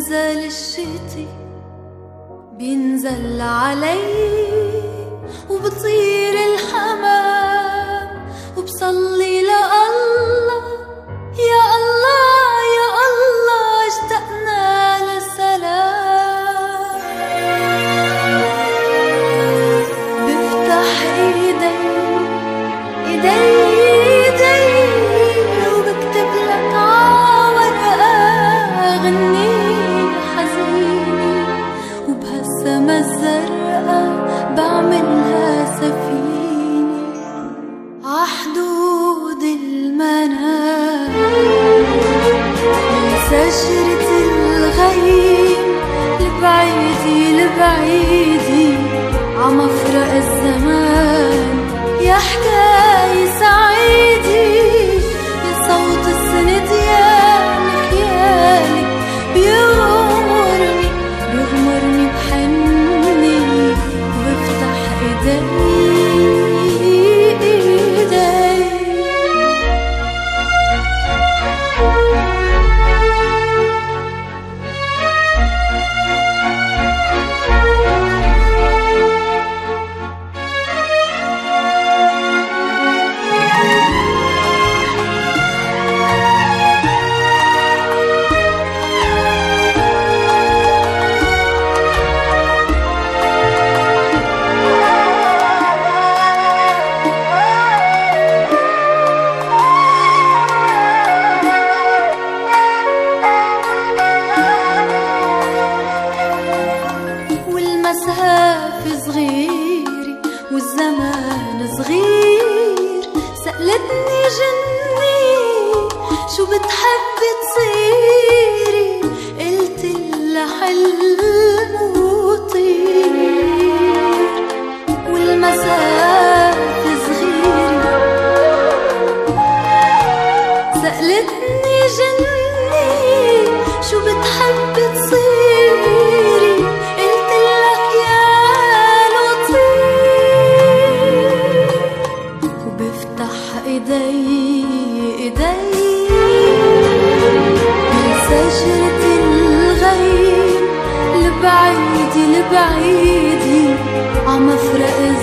نزل الشتي بينزل علي وبطير الحمام وبصلي لله يا الله يا الله اشتقنا للسلام. بفتح ايدي وبكتب لك عورقة غني حزيني وبهالسما الزرقاء بعملها سفينة عحدود المنام من شجرة الغيم لبعيدي عمفرق الزمان يا حكاية سعيدي يا صوت السند يا خيالي بيغمرني بحني وبفتح ايدي والمسافة صغيرة والزمان صغير سألتني جني شو بتحب تصيري قلت لها حلم وطير. والمسافة صغيرة سألتني جني شو بتحب تصيري قلت لك يا لطير وبفتح ايدي من شجرة الغيم لبعيدي عمفرق